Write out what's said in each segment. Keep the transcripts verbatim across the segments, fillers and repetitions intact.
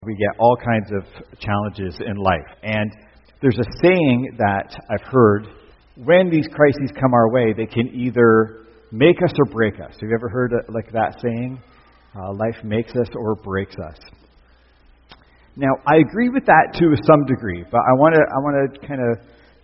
We get all kinds of challenges in life. And there's a saying that I've heard, when these crises come our way, they can either make us or break us. Have you ever heard it, like that saying? Uh, life makes us or breaks us. Now, I agree with that to some degree, but I want to I want to kind of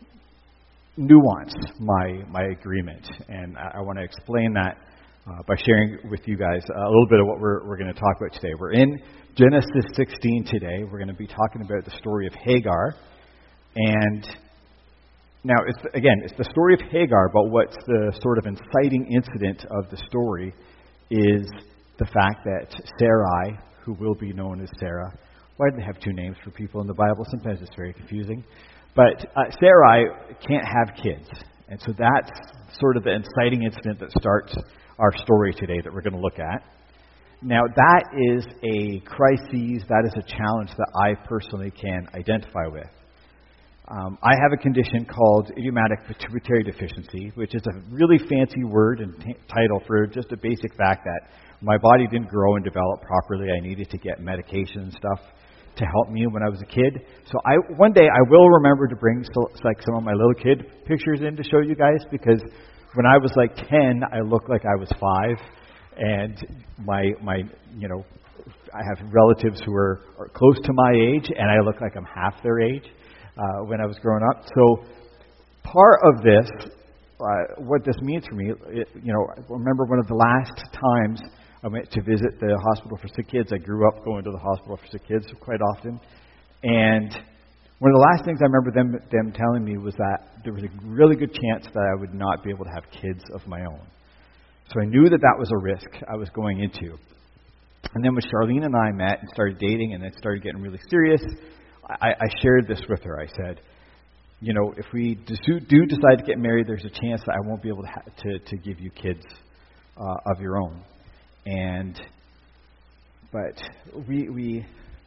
nuance my my agreement, and I, I want to explain that uh, by sharing with you guys a little bit of what we're we're going to talk about today. We're in Genesis sixteen today. We're going to be talking about the story of Hagar. And now, it's again, it's the story of Hagar, but what's the sort of inciting incident of the story is the fact that Sarai, who will be known as Sarah, why do they have two names for people in the Bible? Sometimes it's very confusing. But uh, Sarai can't have kids. And so that's sort of the inciting incident that starts our story today that we're going to look at. Now, that is a crisis, that is a challenge that I personally can identify with. Um, I have a condition called idiomatic pituitary deficiency, which is a really fancy word and t- title for just a basic fact that my body didn't grow and develop properly. I needed to get medication and stuff to help me when I was a kid. So I one day I will remember to bring so, like some of my little kid pictures in to show you guys, because when I was like ten, I looked like I was five. And my, my, you know, I have relatives who are, are close to my age, and I look like I'm half their age uh, when I was growing up. So part of this, uh, what this means for me, it, you know, I remember one of the last times I went to visit the hospital for sick kids. I grew up going to the hospital for sick kids quite often. And one of the last things I remember them, them telling me was that there was a really good chance that I would not be able to have kids of my own. So I knew that that was a risk I was going into. And then when Charlene and I met and started dating and then started getting really serious, I, I shared this with her. I said, you know, if we do, do decide to get married, there's a chance that I won't be able to ha- to, to give you kids uh, of your own. And, but we, we,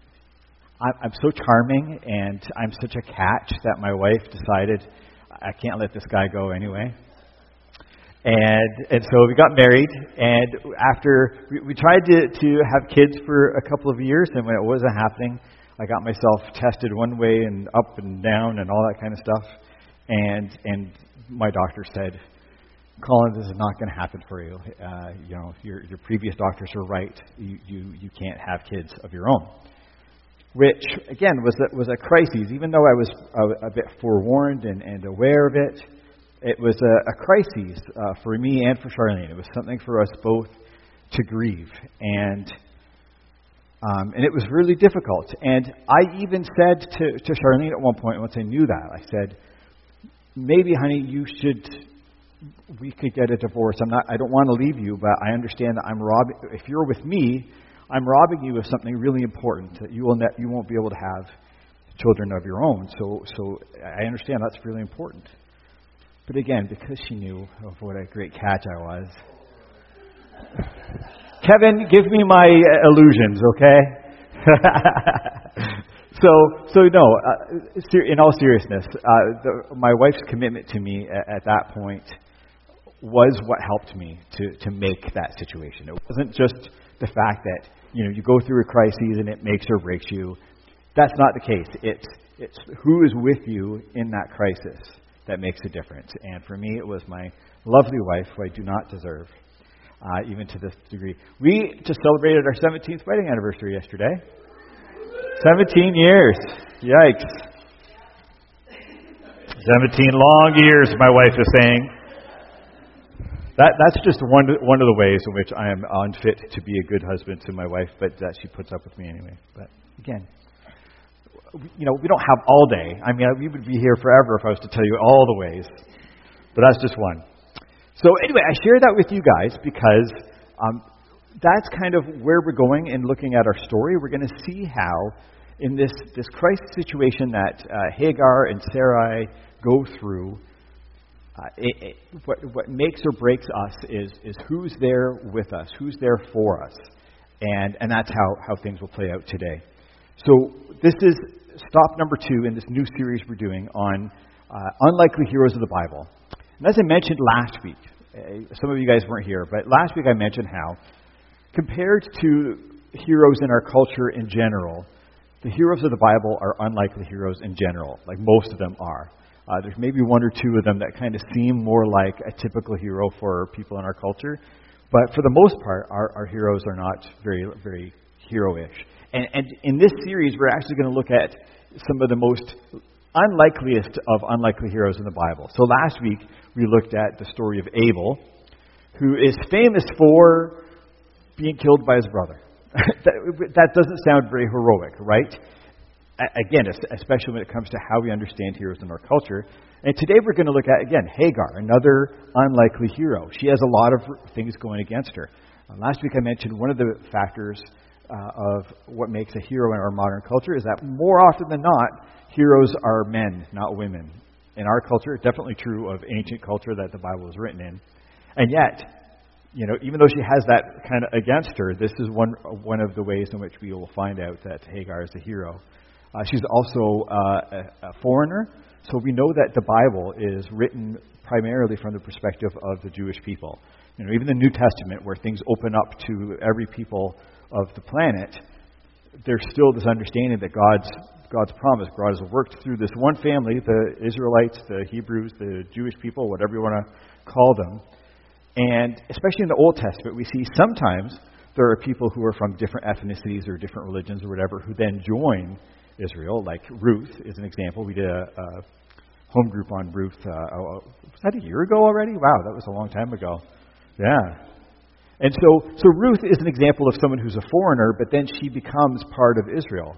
I, I'm so charming and I'm such a catch that my wife decided I can't let this guy go anyway. And and so we got married, and after we, we tried to, to have kids for a couple of years, and when it wasn't happening, I got myself tested one way and up and down and all that kind of stuff. And and my doctor said, Colin, this is not going to happen for you. Uh, you know, your your previous doctors were right. You you, you can't have kids of your own. Which again was a, was a crisis, even though I was a, a bit forewarned and, and aware of it. It was a, a crisis uh, for me and for Charlene. It was something for us both to grieve, and um, and it was really difficult. And I even said to, to Charlene at one point, once I knew that, I said, maybe, honey, you should, we could get a divorce. I'm not, I don't want to leave you, but I understand that I'm robbing, if you're with me, I'm robbing you of something really important, that you will ne- you won't be able to have children of your own. So, so I understand that's really important. But again, because she knew of what a great catch I was. Kevin, give me my illusions, okay? so, so no, uh, in all seriousness, uh, the, my wife's commitment to me at, at that point was what helped me to, to make that situation. It wasn't just the fact that, you know, you go through a crisis and it makes or breaks you. That's not the case. It's, it's who is with you in that crisis that makes a difference. And for me, it was my lovely wife, who I do not deserve, uh, even to this degree. We just celebrated our seventeenth wedding anniversary yesterday. seventeen years. Yikes. seventeen long years, my wife is saying. That That's just one, one of the ways in which I am unfit to be a good husband to my wife, but uh, she puts up with me anyway. But again, you know, we don't have all day. I mean, we would be here forever if I was to tell you all the ways. But that's just one. So anyway, I share that with you guys because um, that's kind of where we're going in looking at our story. We're going to see how in this, this crisis situation that uh, Hagar and Sarai go through, uh, it, it, what, what makes or breaks us is, is who's there with us, who's there for us. And, and that's how, how things will play out today. So this is stop number two in this new series we're doing on uh, unlikely heroes of the Bible. And as I mentioned last week, uh, some of you guys weren't here, but last week I mentioned how, compared to heroes in our culture in general, the heroes of the Bible are unlikely heroes in general, like most of them are. Uh, there's maybe one or two of them that kind of seem more like a typical hero for people in our culture. But for the most part, our, our heroes are not very, very hero-ish. And, and in this series, we're actually going to look at some of the most unlikeliest of unlikely heroes in the Bible. So last week, we looked at the story of Abel, who is famous for being killed by his brother. that, that doesn't sound very heroic, right? Again, especially when it comes to how we understand heroes in our culture. And today we're going to look at, again, Hagar, another unlikely hero. She has a lot of things going against her. Uh, last week I mentioned one of the factors uh, of what makes a hero in our modern culture is that more often than not, heroes are men, not women. In our culture, definitely true of ancient culture that the Bible was written in. And yet, you know, even though she has that kind of against her, this is one one of the ways in which we will find out that Hagar is a hero. Uh, she's also uh, a, a foreigner, so we know that the Bible is written primarily from the perspective of the Jewish people. You know, even the New Testament, where things open up to every people of the planet, there's still this understanding that God's God's promise, God has worked through this one family, the Israelites, the Hebrews, the Jewish people, whatever you want to call them. And especially in the Old Testament, we see sometimes there are people who are from different ethnicities or different religions or whatever who then join Israel, like Ruth is an example. We did a, a home group on Ruth, uh, was that a year ago already? Wow, that was a long time ago. Yeah. And so, so Ruth is an example of someone who's a foreigner, but then she becomes part of Israel.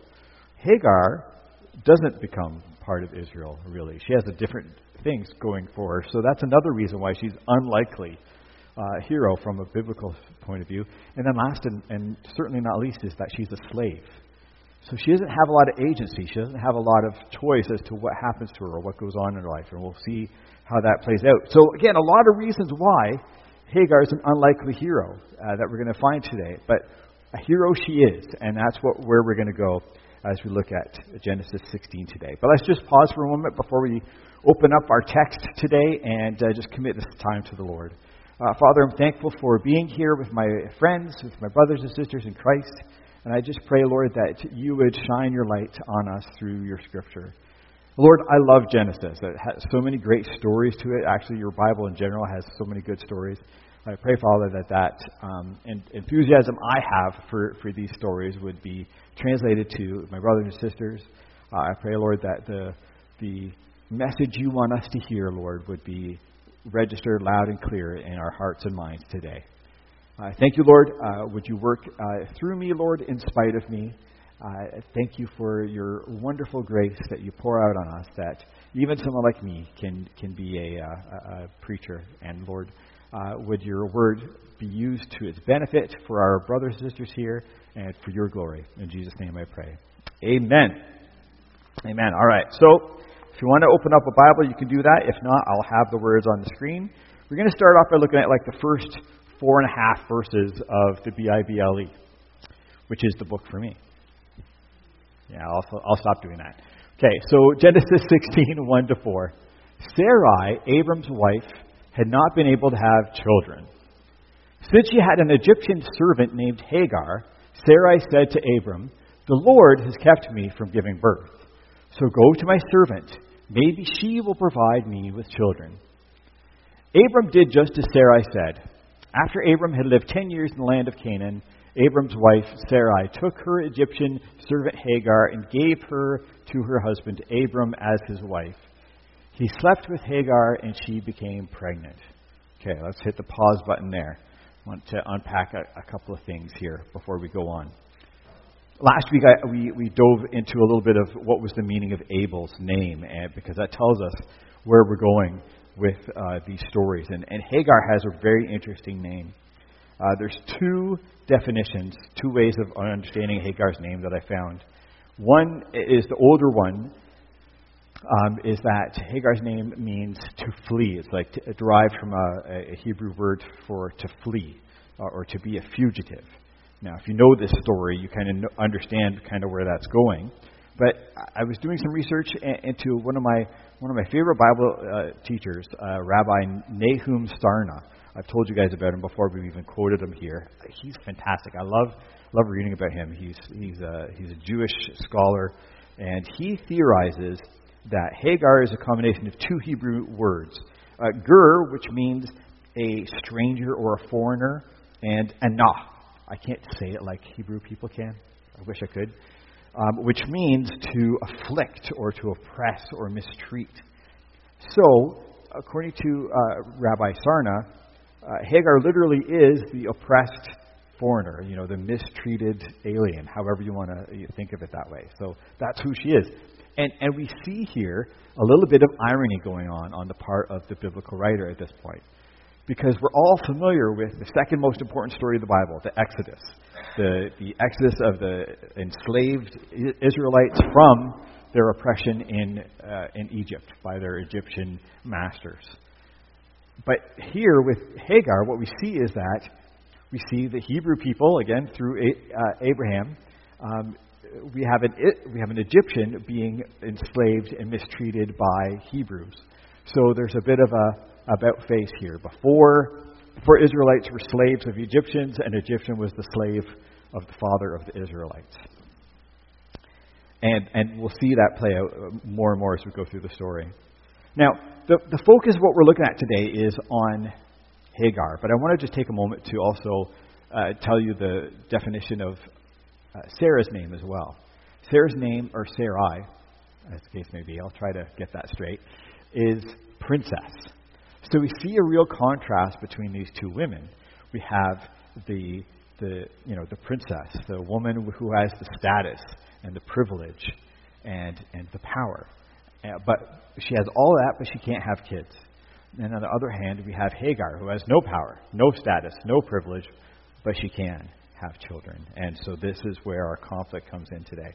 Hagar doesn't become part of Israel, really. She has a different things going for her. So that's another reason why she's unlikely uh, hero from a biblical point of view. And then last and, and certainly not least is that she's a slave. So she doesn't have a lot of agency. She doesn't have a lot of choice as to what happens to her or what goes on in her life. And we'll see how that plays out. So again, a lot of reasons why Hagar is an unlikely hero uh, that we're going to find today. But a hero she is. And that's what where we're going to go as we look at Genesis sixteen today. But let's just pause for a moment before we open up our text today and uh, just commit this time to the Lord. Uh, Father, I'm thankful for being here with my friends, with my brothers and sisters in Christ. And I just pray, Lord, that you would shine your light on us through your Scripture. Lord, I love Genesis. It has so many great stories to it. Actually, your Bible in general has so many good stories. I pray, Father, that that um, enthusiasm I have for, for these stories would be translated to my brothers and sisters. Uh, I pray, Lord, that the the message you want us to hear, Lord, would be registered loud and clear in our hearts and minds today. Uh, thank you, Lord. Uh, would you work uh, through me, Lord, in spite of me? Uh, thank you for your wonderful grace that you pour out on us, that even someone like me can, can be a, a, a preacher. And, Lord, uh, would your word be used to its benefit for our brothers and sisters here and for your glory. In Jesus' name I pray. Amen. Amen. All right. So, if you want to open up a Bible, you can do that. If not, I'll have the words on the screen. We're going to start off by looking at like the first four and a half verses of the B I B L E, which is the book for me. Yeah, I'll, I'll stop doing that. Okay, so Genesis sixteen, one to four. Sarai, Abram's wife, had not been able to have children. Since she had an Egyptian servant named Hagar, Sarai said to Abram, "The Lord has kept me from giving birth. So go to my servant. Maybe she will provide me with children." Abram did just as Sarai said. After Abram had lived ten years in the land of Canaan, Abram's wife Sarai took her Egyptian servant Hagar and gave her to her husband Abram as his wife. He slept with Hagar and she became pregnant. Okay, let's hit the pause button there. I want to unpack a, a couple of things here before we go on. Last week I, we, we dove into a little bit of what was the meaning of Abel's name, and because that tells us where we're going with uh, these stories. And, and Hagar has a very interesting name. Uh, there's two definitions, two ways of understanding Hagar's name that I found. One is the older one, um, is that Hagar's name means to flee. It's like to, derived from a, a Hebrew word for to flee or, or to be a fugitive. Now, if you know this story, you kind of understand kind of where that's going. But I was doing some research into one of my one of my favorite Bible uh, teachers, uh, Rabbi Nahum Starna. I've told you guys about him before. We've even quoted him here. He's fantastic. I love love reading about him. He's he's a he's a Jewish scholar, and he theorizes that Hagar is a combination of two Hebrew words, uh, ger, which means a stranger or a foreigner, and anah. I can't say it like Hebrew people can. I wish I could. Um, which means to afflict or to oppress or mistreat. So, according to uh, Rabbi Sarna, uh, Hagar literally is the oppressed foreigner, you know, the mistreated alien, however you want to think of it that way. So that's who she is. And, and we see here a little bit of irony going on on the part of the biblical writer at this point. Because we're all familiar with the second most important story of the Bible, the Exodus. The, the exodus of the enslaved Israelites from their oppression in, uh, in Egypt by their Egyptian masters. But here with Hagar, what we see is that we see the Hebrew people, again, through uh, Abraham, um, we have an we have an Egyptian being enslaved and mistreated by Hebrews. So there's a bit of a about face here. Before, before Israelites were slaves of Egyptians, an Egyptian was the slave of the father of the Israelites. And and we'll see that play out more and more as we go through the story. Now, the, the focus of what we're looking at today is on Hagar. But I want to just take a moment to also uh, tell you the definition of uh, Sarah's name as well. Sarah's name, or Sarai, as the case may be, I'll try to get that straight, is princess. So we see a real contrast between these two women. We have the the you know the princess, the woman who has the status and the privilege and and the power. Uh, but she has all that, but she can't have kids. And on the other hand, we have Hagar, who has no power, no status, no privilege, but she can have children. And so this is where our conflict comes in today.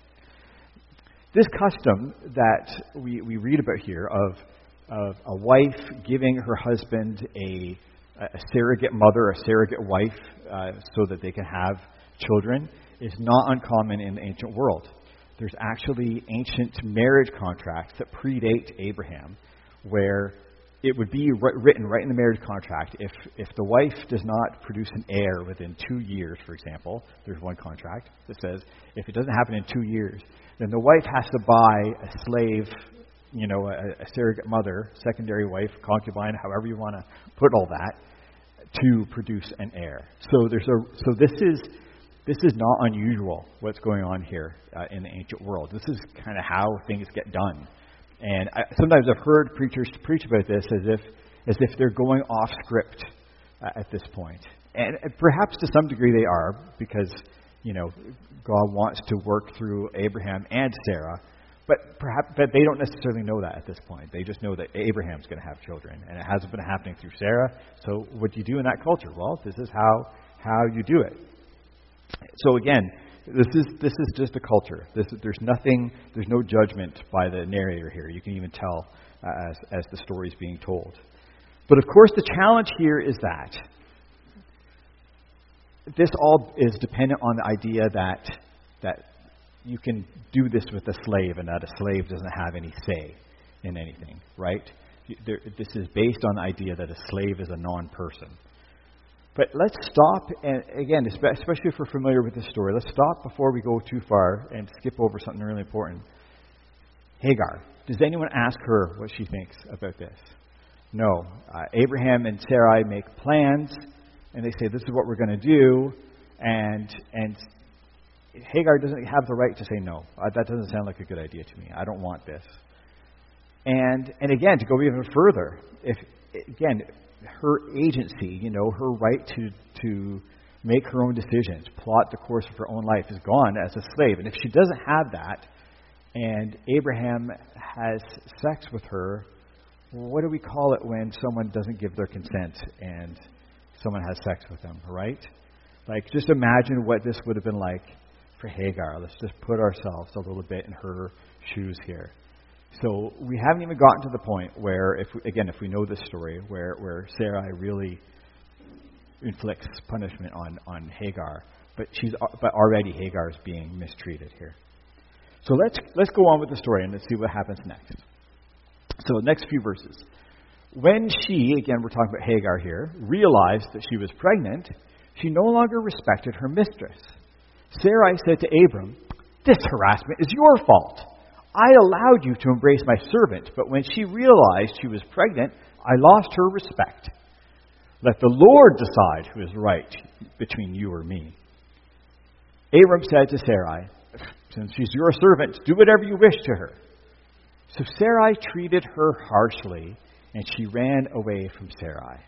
This custom that we, we read about here of of a wife giving her husband a, a surrogate mother, a surrogate wife, uh, so that they can have children, is not uncommon in the ancient world. There's actually ancient marriage contracts that predate Abraham, where it would be written right in the marriage contract. If if the wife does not produce an heir within two years, for example, there's one contract that says if it doesn't happen in two years, then the wife has to buy a slave, you know, a, a surrogate mother, secondary wife, concubine, however you want to put all that, to produce an heir. So there's a so this is this is not unusual what's going on here uh, in the ancient world. This is kind of how things get done. And I, sometimes I've heard preachers preach about this as if as if they're going off script uh, at this point. And perhaps to some degree they are, because you know God wants to work through Abraham and Sarah. But perhaps, but they don't necessarily know that at this point. They just know that Abraham's going to have children, and it hasn't been happening through Sarah. So what do you do in that culture? Well, this is how how you do it. So again, this is this is just a culture. This there's nothing, there's no judgment by the narrator here. You can even tell uh, as as the story's being told. But of course, the challenge here is that this all is dependent on the idea that that. You can do this with a slave, and that a slave doesn't have any say in anything, right? There, this is based on the idea that a slave is a non-person. But let's stop, and again, especially if we're familiar with this story, let's stop before we go too far and skip over something really important. Hagar. Does anyone ask her what she thinks about this? No. Uh, Abraham and Sarai make plans, and they say, this is what we're going to do, and and Hagar doesn't have the right to say no. Uh, that doesn't sound like a good idea to me. I don't want this. And and again, to go even further, if again, her agency, you know, her right to to make her own decisions, plot the course of her own life, is gone as a slave. And if she doesn't have that, and Abraham has sex with her, what do we call it when someone doesn't give their consent and someone has sex with them, right? Like, just imagine what this would have been like for Hagar. Let's just put ourselves a little bit in her shoes here. So we haven't even gotten to the point where, if we, again, if we know this story, where, where Sarai really inflicts punishment on, on Hagar, but she's but already Hagar is being mistreated here. So let's let's go on with the story and let's see what happens next. So next few verses. When she, again we're talking about Hagar here, realized that she was pregnant, she no longer respected her mistress. Sarai said to Abram, "This harassment is your fault. I allowed you to embrace my servant, but when she realized she was pregnant, I lost her respect. Let the Lord decide who is right between you or me." Abram said to Sarai, "Since she's your servant, do whatever you wish to her." So Sarai treated her harshly, and she ran away from Sarai.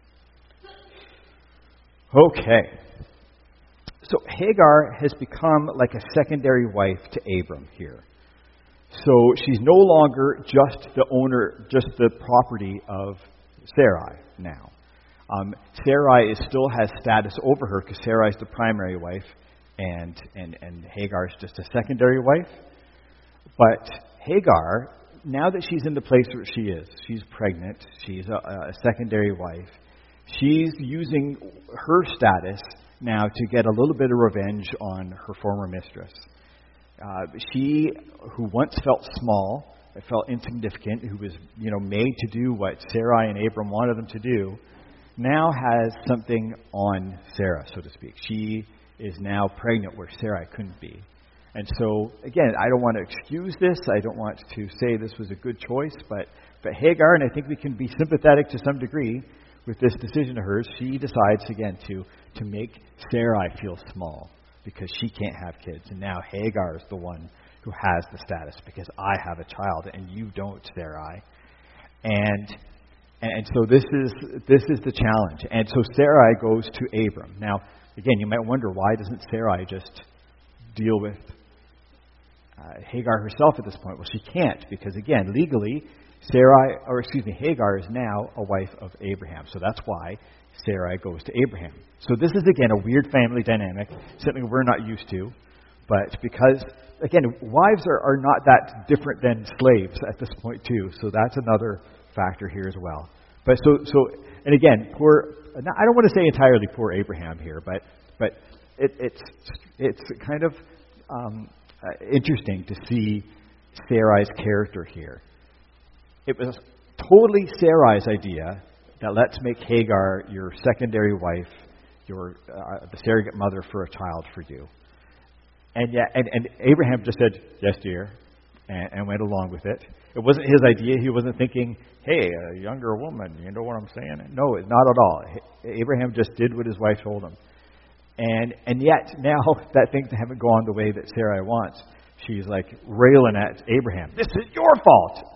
Okay. So Hagar has become like a secondary wife to Abram here. So she's no longer just the owner, just the property of Sarai now. Um, Sarai is, still has status over her because Sarai is the primary wife, and, and, and Hagar is just a secondary wife. But Hagar, now that she's in the place where she is, she's pregnant, she's a, a secondary wife, she's using her status now to get a little bit of revenge on her former mistress. Uh, she, who once felt small, felt insignificant, who was, you know, made to do what Sarai and Abram wanted them to do, now has something on Sarah, so to speak. She is now pregnant where Sarai couldn't be. And so, again, I don't want to excuse this. I don't want to say this was a good choice, but, but Hagar, and I think we can be sympathetic to some degree with this decision of hers, she decides, again, to, to make Sarai feel small because she can't have kids. And now Hagar is the one who has the status because I have a child and you don't, Sarai. And and so this is this is the challenge. And so Sarai goes to Abram. Now, again, you might wonder, why doesn't Sarai just deal with uh, Hagar herself at this point? Well, she can't because, again, legally, Sarai, or excuse me, Hagar is now a wife of Abraham. So that's why Sarai goes to Abraham. So this is, again, a weird family dynamic, something we're not used to. But because, again, wives are, are not that different than slaves at this point, too. So that's another factor here as well. But so, so and again, poor, I don't want to say entirely poor Abraham here, but but it, it's it's kind of um, uh, interesting to see Sarai's character here. It was totally Sarai's idea that let's make Hagar your secondary wife, your uh, the surrogate mother for a child for you. And yet, and, and Abraham just said, "Yes, dear," and, and went along with it. It wasn't his idea. He wasn't thinking, "Hey, a younger woman, you know what I'm saying?" No, not at all. Abraham just did what his wife told him. And and yet, now that things haven't gone the way that Sarai wants, she's like railing at Abraham. "This is your fault.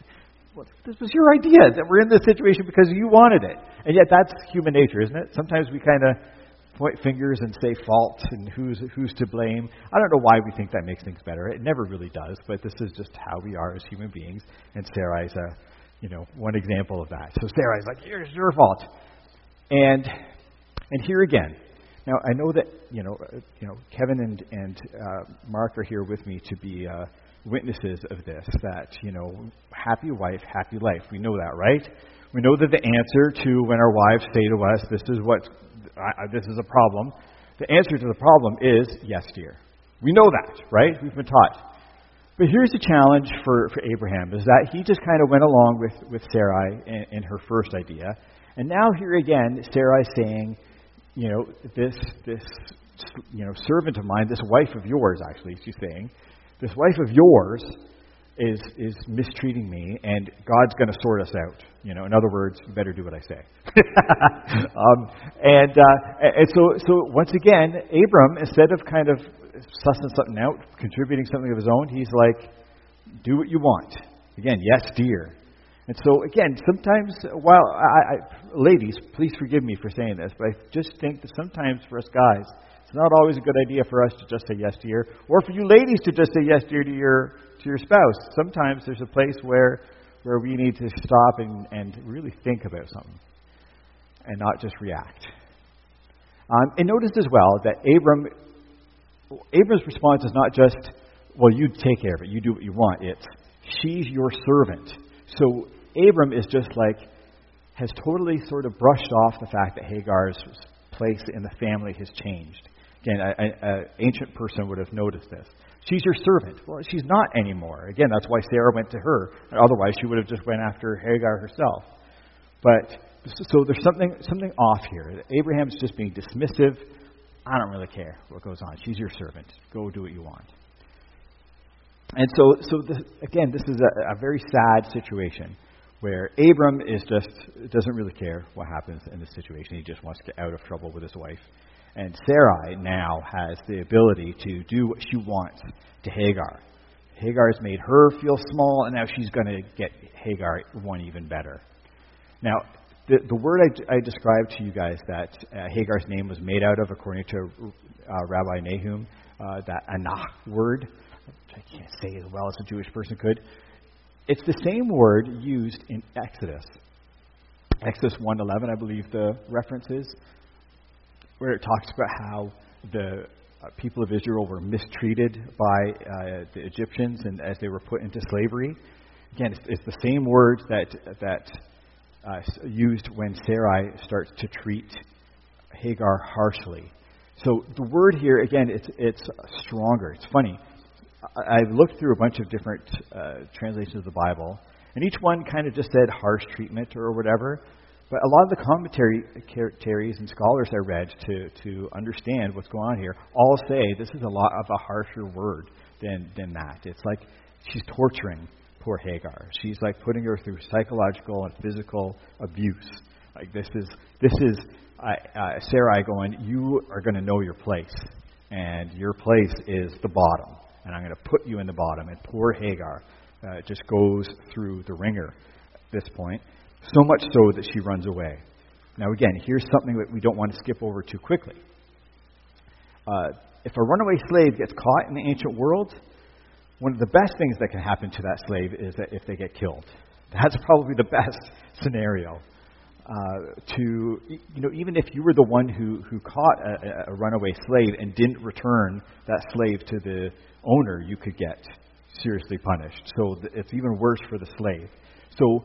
This was your idea that we're in this situation because you wanted it." And yet that's human nature, isn't it? Sometimes we kind of point fingers and say fault and who's who's to blame. I don't know why we think that makes things better. It never really does, but this is just how we are as human beings. And Sarai's a, you know, one example of that. So Sarai's like, "Here's your fault." And and here again, now I know that you know uh, you know Kevin and and uh, Mark are here with me to be uh, witnesses of this. That you know, happy wife, happy life. We know that, right? We know that the answer to when our wives say to us, "This is what I, I, this is a problem," the answer to the problem is yes, dear. We know that, right? We've been taught. But here's the challenge for, for Abraham, is that he just kind of went along with, with Sarai in, in her first idea. And now here again, Sarai saying, you know, this this you know servant of mine, this wife of yours, actually, she's saying, this wife of yours is is mistreating me, and God's going to sort us out. You know, in other words, you better do what I say. um, and uh, and so so once again, Abram, instead of kind of sussing something out, contributing something of his own, he's like, "Do what you want." Again, yes, dear. And so again, sometimes, while I, I, ladies, please forgive me for saying this, but I just think that sometimes for us guys, it's not always a good idea for us to just say yes, dear, or for you ladies to just say yes, dear to your to your spouse. Sometimes there's a place where where we need to stop and, and really think about something and not just react. Um, and notice as well that Abram, Abram's response is not just, "Well, you take care of it, you do what you want." It's, "She's your servant." So Abram is just like, has totally sort of brushed off the fact that Hagar's place in the family has changed. Again, an ancient person would have noticed this. "She's your servant." Well, she's not anymore. Again, that's why Sarah went to her. Otherwise, she would have just went after Hagar herself. But so there's something something off here. Abraham's just being dismissive, I don't really care what goes on. She's your servant. Go do what you want. And so, so this, again, this is a, a very sad situation where Abram is just doesn't really care what happens in this situation. He just wants to get out of trouble with his wife. And Sarai now has the ability to do what she wants to Hagar. Hagar has made her feel small, and now she's going to get Hagar one even better. Now, the, the word I, I described to you guys that uh, Hagar's name was made out of, according to uh, Rabbi Nahum, uh, that Anah word, which I can't say as well as a Jewish person could, it's the same word used in Exodus. Exodus one eleven, I believe the reference is, where it talks about how the uh, people of Israel were mistreated by uh, the Egyptians and as they were put into slavery. Again, it's, it's the same words that that uh, used when Sarai starts to treat Hagar harshly. So the word here, again, it's it's stronger. It's funny. I, I've looked through a bunch of different uh, translations of the Bible, and each one kind of just said harsh treatment or whatever. But a lot of the commentaries and scholars I read to, to understand what's going on here all say this is a lot of a harsher word than, than that. It's like she's torturing poor Hagar. She's like putting her through psychological and physical abuse. Like this is this is uh, uh, Sarai going, you are going to know your place, and your place is the bottom, and I'm going to put you in the bottom. And poor Hagar uh, just goes through the ringer at this point. So much so that she runs away. Now again, here's something that we don't want to skip over too quickly. Uh, if a runaway slave gets caught in the ancient world, one of the best things that can happen to that slave is that if they get killed. That's probably the best scenario. Uh, to you know, even if you were the one who, who caught a, a runaway slave and didn't return that slave to the owner, you could get seriously punished. So it's even worse for the slave. So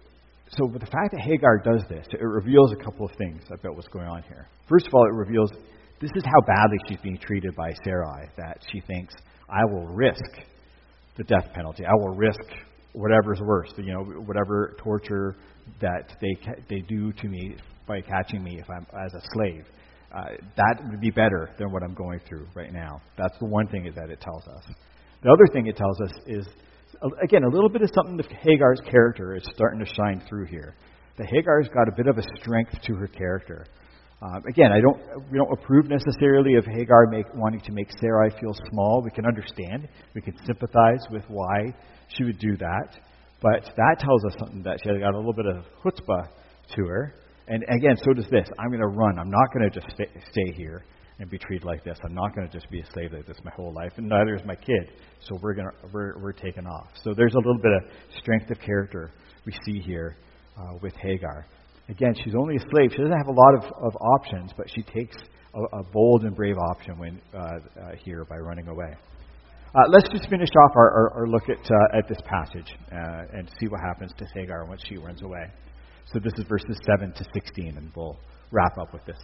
So with the fact that Hagar does this, it reveals a couple of things about what's going on here. First of all, it reveals this is how badly she's being treated by Sarai, that she thinks, I will risk the death penalty. I will risk whatever's worse, you know, whatever torture that they they do to me by catching me if I'm as a slave. Uh, that would be better than what I'm going through right now. That's the one thing that it tells us. The other thing it tells us is, again, a little bit of something that Hagar's character is starting to shine through here. That Hagar's got a bit of a strength to her character. Um, again, I don't we don't approve necessarily of Hagar make, wanting to make Sarai feel small. We can understand. We can sympathize with why she would do that. But that tells us something, that she has got a little bit of chutzpah to her. And again, so does this. I'm going to run. I'm not going to just stay, stay here and be treated like this. I'm not going to just be a slave like this my whole life, and neither is my kid. So we're going to we're we're taking off. So there's a little bit of strength of character we see here uh, with Hagar. Again, she's only a slave. She doesn't have a lot of, of options, but she takes a, a bold and brave option when uh, uh, here by running away. Uh, let's just finish off our, our, our look at uh, at this passage uh, and see what happens to Hagar once she runs away. So this is verses seven to sixteen, and we'll wrap up with this.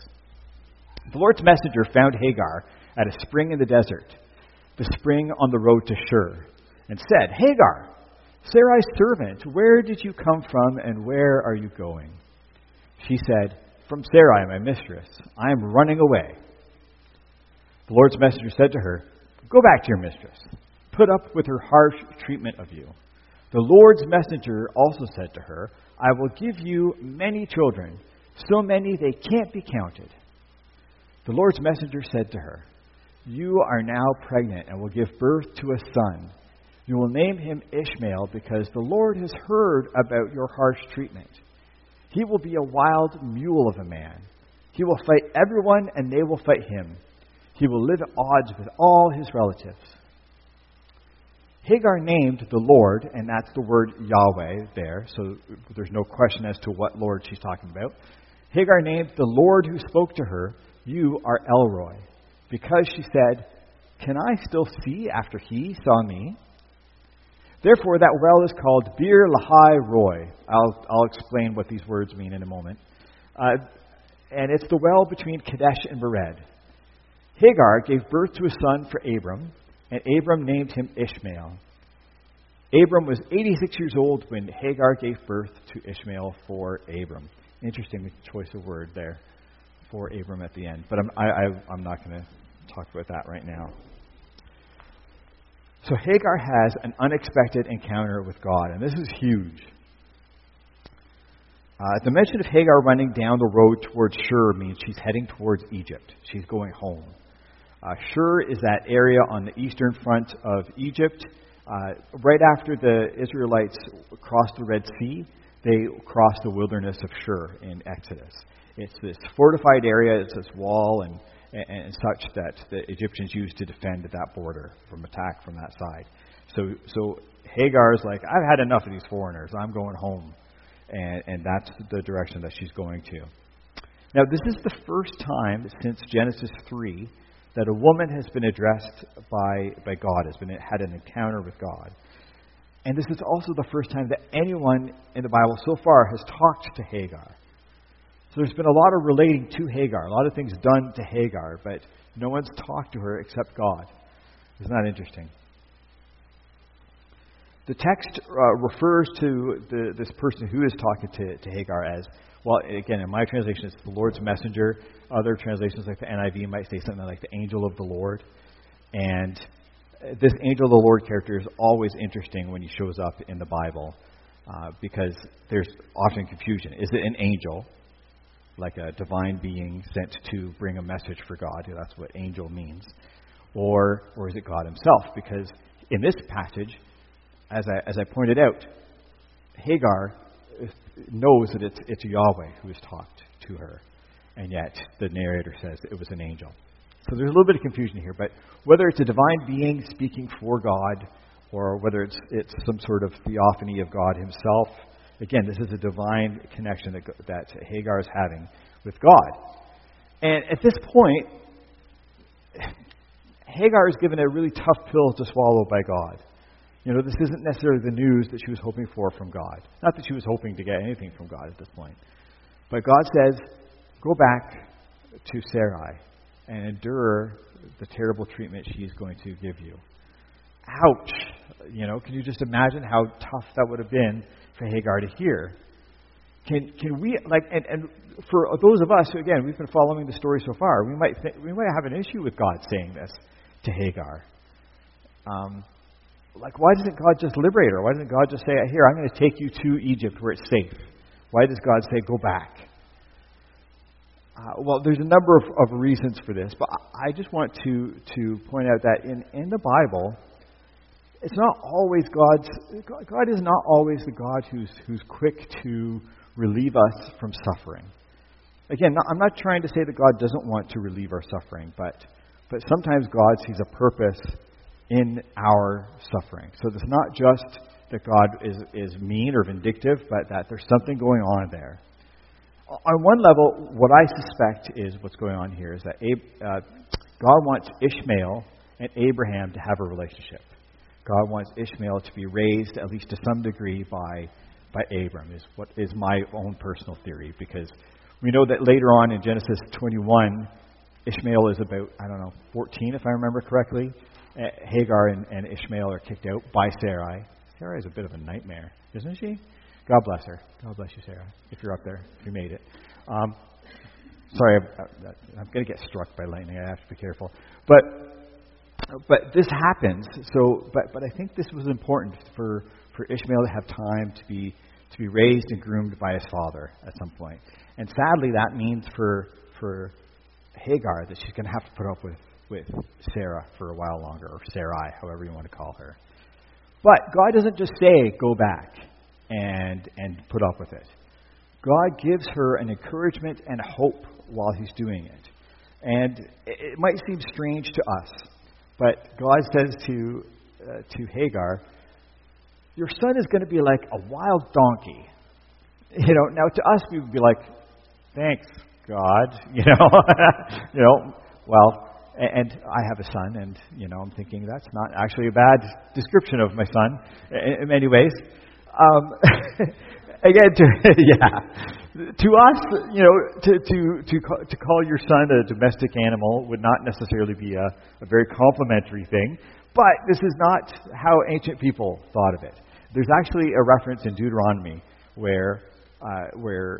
The Lord's messenger found Hagar at a spring in the desert, the spring on the road to Shur, and said, Hagar, Sarai's servant, where did you come from and where are you going? She said, From Sarai, my mistress. I am running away. The Lord's messenger said to her, Go back to your mistress. Put up with her harsh treatment of you. The Lord's messenger also said to her, I will give you many children, so many they can't be counted. The Lord's messenger said to her, You are now pregnant and will give birth to a son. You will name him Ishmael because the Lord has heard about your harsh treatment. He will be a wild mule of a man. He will fight everyone and they will fight him. He will live at odds with all his relatives. Hagar named the Lord, and that's the word Yahweh there, so there's no question as to what Lord she's talking about. Hagar named the Lord who spoke to her, You are El Roi, because she said, Can I still see after he saw me? Therefore that well is called Bir Lahai Roi. I'll, I'll explain what these words mean in a moment. Uh, and it's the well between Kadesh and Bered. Hagar gave birth to a son for Abram, and Abram named him Ishmael. Abram was eighty-six years old when Hagar gave birth to Ishmael for Abram. Interesting choice of word there for Abram at the end. But I'm, I, I, I'm not going to talk about that right now. So Hagar has an unexpected encounter with God, and this is huge. Uh, the mention of Hagar running down the road towards Shur means she's heading towards Egypt. She's going home. Uh, Shur is that area on the eastern front of Egypt. Uh, right after the Israelites crossed the Red Sea, they crossed the wilderness of Shur in Exodus. It's this fortified area, it's this wall and, and, and such that the Egyptians used to defend that border from attack from that side. So, so Hagar's like, I've had enough of these foreigners. I'm going home. And, and that's the direction that she's going to. Now, this is the first time since Genesis three that a woman has been addressed by, by God, has been had an encounter with God. And this is also the first time that anyone in the Bible so far has talked to Hagar. So there's been a lot of relating to Hagar, a lot of things done to Hagar, but no one's talked to her except God. Isn't that interesting? The text uh, refers to the, this person who is talking to, to Hagar as, well, again, in my translation, it's the Lord's messenger. Other translations like the N I V might say something like the angel of the Lord. And this angel of the Lord character is always interesting when he shows up in the Bible uh, because there's often confusion. Is it an angel, like a divine being sent to bring a message for God? That's what angel means. Or, or is it God himself? Because in this passage, As I, as I pointed out, Hagar knows that it's, it's Yahweh who has talked to her, and yet the narrator says it was an angel. So there's a little bit of confusion here, but whether it's a divine being speaking for God, or whether it's, it's some sort of theophany of God himself, again, this is a divine connection that, that Hagar is having with God. And at this point, Hagar is given a really tough pill to swallow by God. You know, this isn't necessarily the news that she was hoping for from God. Not that she was hoping to get anything from God at this point. But God says, go back to Sarai and endure the terrible treatment she's going to give you. Ouch! You know, can you just imagine how tough that would have been for Hagar to hear? Can can we, like, and, and for those of us who, again, we've been following the story so far, we might think, we might have an issue with God saying this to Hagar. Um... Like, why doesn't God just liberate her? Why doesn't God just say, here, I'm going to take you to Egypt where it's safe? Why does God say, go back? Uh, well, there's a number of, of reasons for this, but I just want to, to point out that in, in the Bible, it's not always God's, God is not always the God who's, who's quick to relieve us from suffering. Again, I'm not trying to say that God doesn't want to relieve our suffering, but, but sometimes God sees a purpose in our suffering. So it's not just that God is, is mean or vindictive, but that there's something going on there. On one level, what I suspect is what's going on here is that Ab- uh, God wants Ishmael and Abraham to have a relationship. God wants Ishmael to be raised, at least to some degree, by by Abram, is what is my own personal theory, because we know that later on in Genesis twenty-one, Ishmael is about, I don't know, fourteen, if I remember correctly. Hagar and, and Ishmael are kicked out by Sarai. Sarai is a bit of a nightmare, isn't she? God bless her. God bless you, Sarah, if you're up there, if you made it. Um, sorry, I'm, I'm going to get struck by lightning. I have to be careful. But but this happens. So, but but I think this was important for, for Ishmael to have time to be to be raised and groomed by his father at some point. And sadly, that means for for Hagar that she's going to have to put up with. with Sarah for a while longer, or Sarai, however you want to call her. But God doesn't just say, go back and and put up with it. God gives her an encouragement and hope while he's doing it. And it might seem strange to us, but God says to uh, to Hagar, your son is going to be like a wild donkey. You know, now to us we would be like, thanks, God. You know, you know, well, and I have a son, and, you know, I'm thinking that's not actually a bad description of my son in many ways. Um, again, to, yeah, to us, you know, to to to call, to call your son a domestic animal would not necessarily be a, a very complimentary thing. But this is not how ancient people thought of it. There's actually a reference in Deuteronomy where uh, where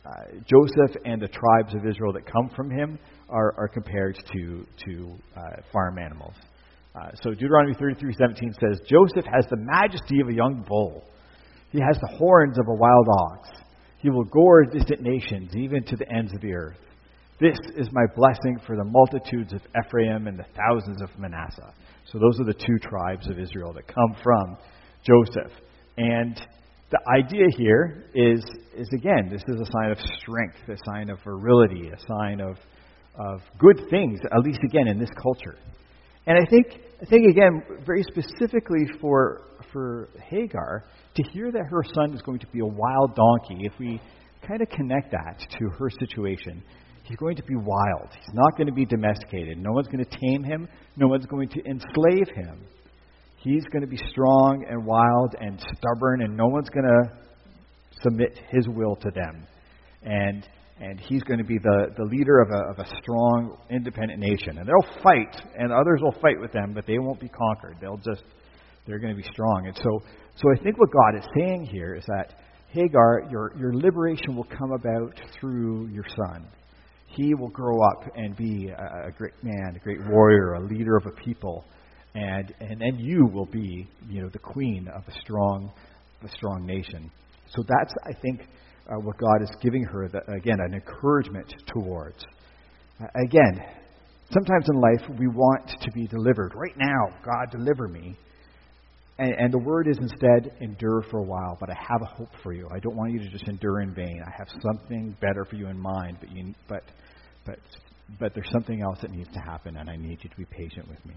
uh, Joseph and the tribes of Israel that come from him are, are compared to, to uh, farm animals. Uh, so Deuteronomy thirty-three seventeen says, Joseph has the majesty of a young bull. He has the horns of a wild ox. He will gore distant nations, even to the ends of the earth. This is my blessing for the multitudes of Ephraim and the thousands of Manasseh. So those are the two tribes of Israel that come from Joseph. And the idea here is, is again, this is a sign of strength, a sign of virility, a sign of, of good things, at least again in this culture. And I think, I think again, very specifically for, for Hagar, to hear that her son is going to be a wild donkey, if we kind of connect that to her situation, he's going to be wild. He's not going to be domesticated. No one's going to tame him. No one's going to enslave him. He's going to be strong and wild and stubborn, and no one's going to submit his will to them. And and he's going to be the, the leader of a, of a strong, independent nation. And they'll fight, and others will fight with them, but they won't be conquered. They'll just, they're going to be strong. And so, so I think what God is saying here is that, Hagar, your, your liberation will come about through your son. He will grow up and be a, a great man, a great warrior, a leader of a people. And and then you will be, you know, the queen of a strong, a strong nation. So that's, I think, uh, what God is giving her, the, again, an encouragement towards. Uh, again, sometimes in life we want to be delivered. Right now, God, deliver me. And, and the word is instead, endure for a while, but I have a hope for you. I don't want you to just endure in vain. I have something better for you in mind, but you, but, but, but there's something else that needs to happen, and I need you to be patient with me.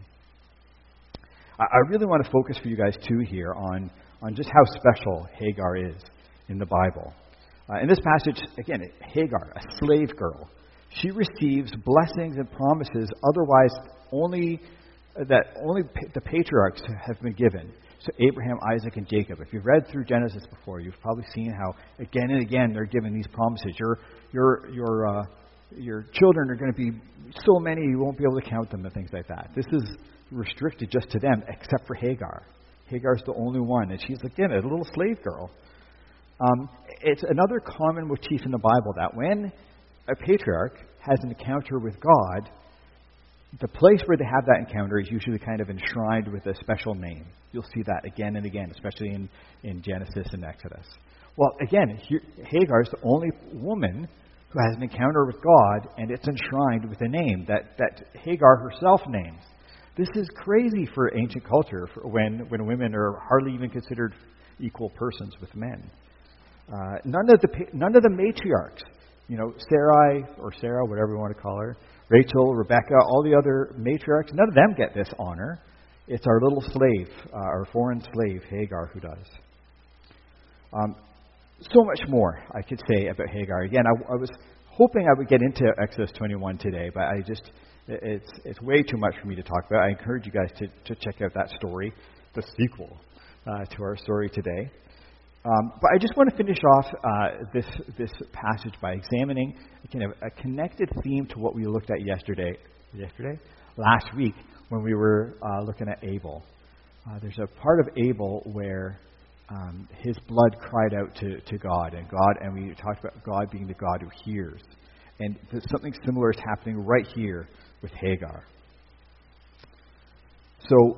I, I really want to focus for you guys, too, here on, on just how special Hagar is in the Bible. Uh, in this passage, again, Hagar, a slave girl, she receives blessings and promises otherwise only that only the patriarchs have been given. So Abraham, Isaac, and Jacob. If you've read through Genesis before, you've probably seen how again and again they're given these promises. Your your your uh, your children are going to be so many you won't be able to count them and things like that. This is restricted just to them, except for Hagar. Hagar's the only one, and she's again a little slave girl. Um, it's another common motif in the Bible that when a patriarch has an encounter with God, the place where they have that encounter is usually kind of enshrined with a special name. You'll see that again and again, especially in, in Genesis and Exodus. Well, again, here, Hagar is the only woman who has an encounter with God, and it's enshrined with a name that, that Hagar herself names. This is crazy for ancient culture for when, when women are hardly even considered equal persons with men. Uh, none of the none of the matriarchs, you know, Sarai or Sarah, whatever you want to call her, Rachel, Rebecca, all the other matriarchs, none of them get this honor. It's our little slave, uh, our foreign slave, Hagar, who does. Um, so much more I could say about Hagar. Again, I, I was hoping I would get into Exodus twenty-one today, but I just it's it's way too much for me to talk about. I encourage you guys to, to check out that story, the sequel uh, to our story today. Um, but I just want to finish off uh, this this passage by examining kind of a connected theme to what we looked at yesterday, yesterday, last week when we were uh, looking at Abel. Uh, there's a part of Abel where um, his blood cried out to, to God, and God, and we talked about God being the God who hears, and something similar is happening right here with Hagar. So,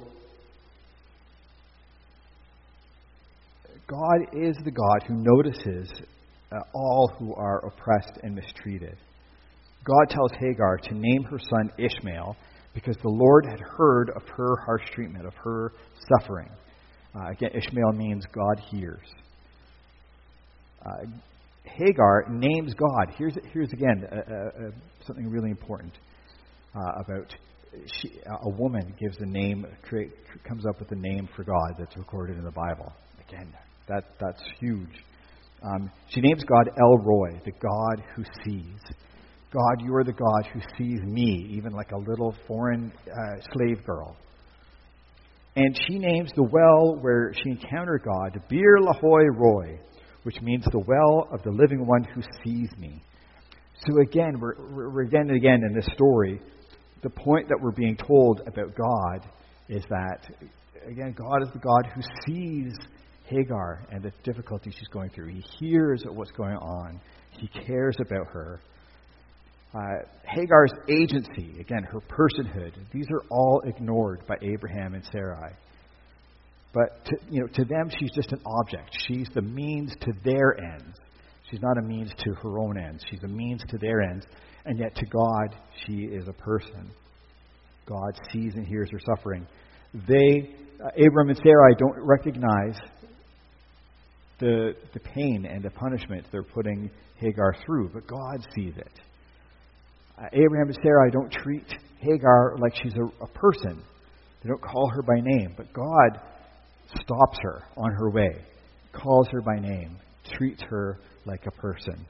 God is the God who notices uh, all who are oppressed and mistreated. God tells Hagar to name her son Ishmael because the Lord had heard of her harsh treatment, of her suffering. Uh, again, Ishmael means God hears. Uh, Hagar names God. Here's, here's again uh, uh, something really important uh, about she, a woman gives a name, create, comes up with a name for God that's recorded in the Bible. Again, That that's huge. Um, she names God El Roi, the God who sees. God, you are the God who sees me, even like a little foreign uh, slave girl. And she names the well where she encountered God, Bir Lahoi Roi, which means the well of the living one who sees me. So again, we're, we're again and again in this story, the point that we're being told about God is that, again, God is the God who sees Hagar and the difficulty she's going through. He hears what's going on. He cares about her. Uh, Hagar's agency, again, her personhood, these are all ignored by Abraham and Sarai. But to, you know, to them, she's just an object. She's the means to their ends. She's not a means to her own ends. She's a means to their ends. And yet to God, she is a person. God sees and hears her suffering. They, uh, Abram and Sarai, don't recognize the, the pain and the punishment they're putting Hagar through, but God sees it. Uh, Abraham and Sarai don't treat Hagar like she's a, a person. They don't call her by name, but God stops her on her way, calls her by name, treats her like a person.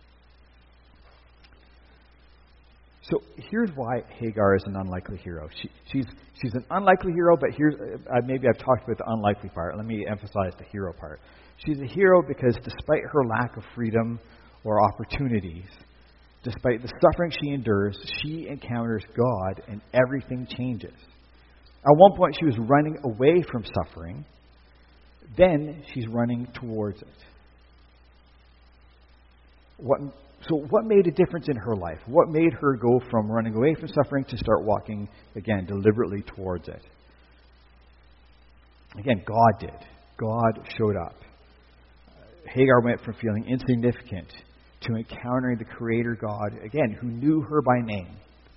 So here's why Hagar is an unlikely hero. She, she's she's an unlikely hero, but here's uh, maybe I've talked about the unlikely part. Let me emphasize the hero part. She's a hero because despite her lack of freedom or opportunities, despite the suffering she endures, she encounters God and everything changes. At one point, she was running away from suffering. Then she's running towards it. What, so what made a difference in her life? What made her go from running away from suffering to start walking, again, deliberately towards it? Again, God did. God showed up. Hagar went from feeling insignificant to encountering the Creator God, again, who knew her by name.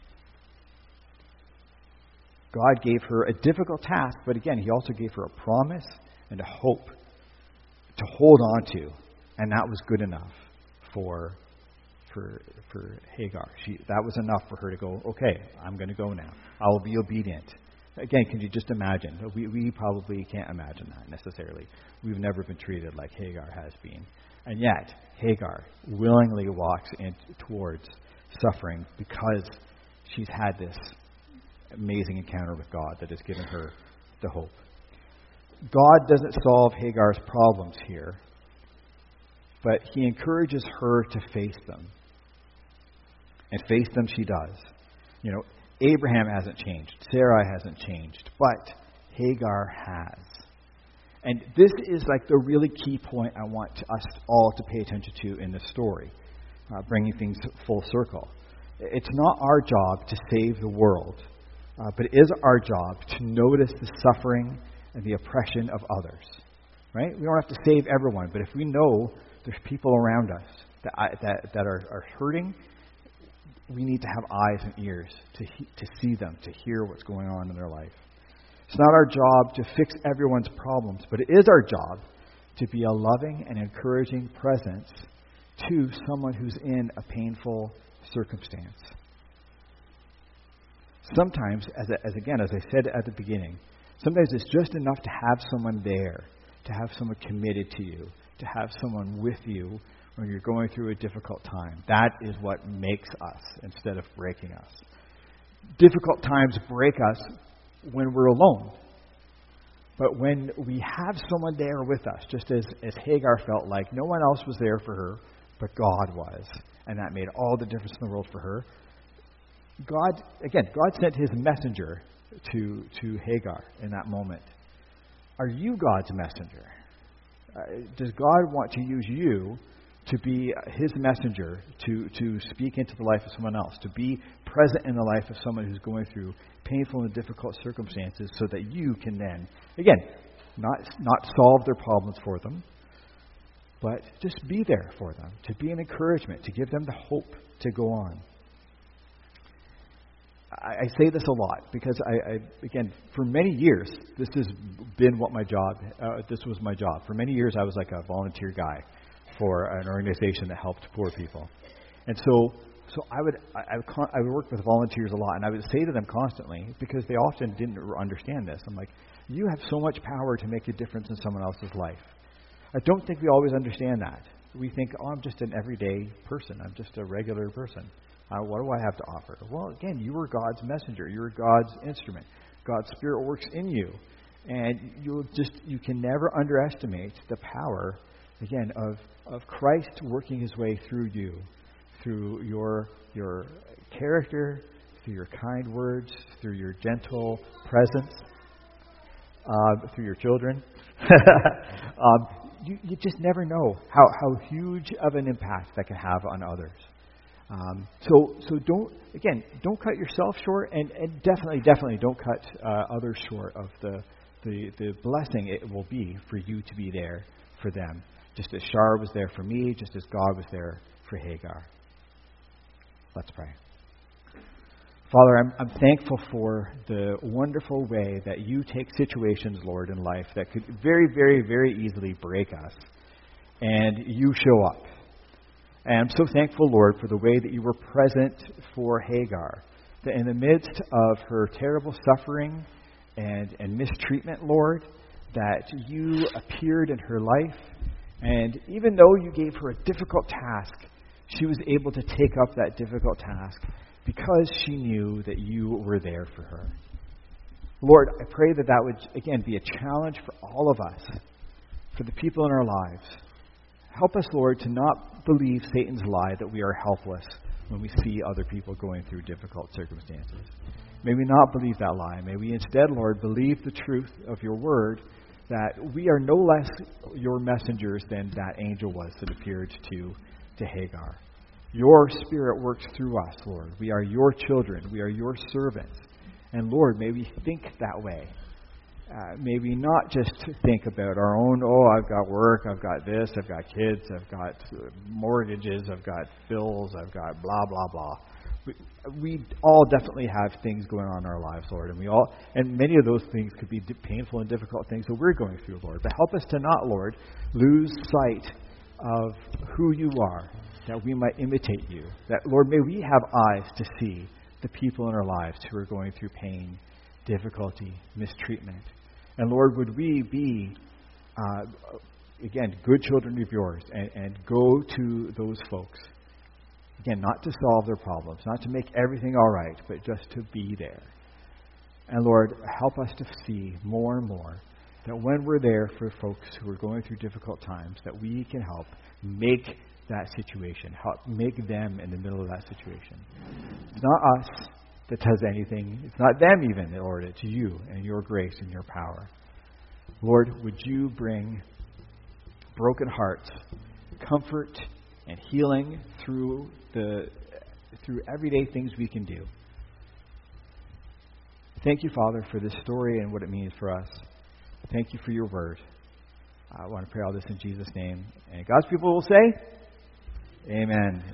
God gave her a difficult task, but again, He also gave her a promise and a hope to hold on to, and that was good enough for for for Hagar. She that was enough for her to go, okay, I'm going to go now. I will be obedient. Again, can you just imagine? We we probably can't imagine that necessarily. We've never been treated like Hagar has been, and yet Hagar willingly walks in towards suffering because she's had this amazing encounter with God that has given her the hope. God doesn't solve Hagar's problems here, but He encourages her to face them. And face them she does. You know, Abraham hasn't changed. Sarai hasn't changed. But Hagar has. And this is like the really key point I want us all to pay attention to in this story, uh, bringing things full circle. It's not our job to save the world, uh, but it is our job to notice the suffering and the oppression of others. Right? We don't have to save everyone, but if we know there's people around us that that, that are, are hurting, we need to have eyes and ears to he, to see them, to hear what's going on in their life. It's not our job to fix everyone's problems, but it is our job to be a loving and encouraging presence to someone who's in a painful circumstance. Sometimes, as, a, as again, as I said at the beginning, sometimes it's just enough to have someone there, to have someone committed to you, to have someone with you when you're going through a difficult time. That is what makes us instead of breaking us. Difficult times break us when we're alone. But when we have someone there with us, just as, as Hagar felt like no one else was there for her, but God was, and that made all the difference in the world for her. God, again, God sent His messenger to, to Hagar in that moment. Are you God's messenger? Uh, does God want to use you to be His messenger, to, to speak into the life of someone else, to be present in the life of someone who's going through painful and difficult circumstances so that you can then, again, not, not solve their problems for them, but just be there for them, to be an encouragement, to give them the hope to go on. I, I say this a lot because, I, I again, for many years, this has been what my job, uh, this was my job. For many years, I was like a volunteer guy for an organization that helped poor people. And so so I would I, I would con- I would work with volunteers a lot, and I would say to them constantly, because they often didn't understand this, I'm like, you have so much power to make a difference in someone else's life. I don't think we always understand that. We think, oh, I'm just an everyday person. I'm just a regular person. Uh, what do I have to offer? Well, again, you are God's messenger. You are God's instrument. God's Spirit works in you. And you just you can never underestimate the power, again, of, of Christ working His way through you, through your your character, through your kind words, through your gentle presence, uh, through your children. um, you, you just never know how, how huge of an impact that can have on others. Um, so, so don't, again, don't cut yourself short, and, and definitely, definitely don't cut uh, others short of the, the, the blessing it will be for you to be there for them. Just as Shar was there for me, just as God was there for Hagar. Let's pray. Father, I'm, I'm thankful for the wonderful way that you take situations, Lord, in life that could very, very, very easily break us, and you show up. And I'm so thankful, Lord, for the way that you were present for Hagar, that in the midst of her terrible suffering and, and mistreatment, Lord, that you appeared in her life, and even though you gave her a difficult task, she was able to take up that difficult task because she knew that you were there for her. Lord, I pray that that would, again, be a challenge for all of us, for the people in our lives. Help us, Lord, to not believe Satan's lie that we are helpless when we see other people going through difficult circumstances. May we not believe that lie. May we instead, Lord, believe the truth of your word, that we are no less your messengers than that angel was that appeared to, to Hagar. Your Spirit works through us, Lord. We are your children. We are your servants. And Lord, may we think that way. Uh, may we not just think about our own, oh, I've got work, I've got this, I've got kids, I've got mortgages, I've got bills, I've got blah, blah, blah. We, we all definitely have things going on in our lives, Lord. And we all, and many of those things could be painful and difficult things that we're going through, Lord. But help us to not, Lord, lose sight of who you are, that we might imitate you. That, Lord, may we have eyes to see the people in our lives who are going through pain, difficulty, mistreatment. And Lord, would we be, uh, again, good children of yours and, and go to those folks. Again, not to solve their problems, not to make everything all right, but just to be there. And Lord, help us to see more and more that when we're there for folks who are going through difficult times, that we can help make that situation, help make them in the middle of that situation. It's not us that does anything. It's not them even, Lord. It's you and your grace and your power. Lord, would you bring broken hearts, comfort and healing through the through everyday things we can do. Thank you, Father, for this story and what it means for us. Thank you for your word. I want to pray all this in Jesus' name. And God's people will say, amen.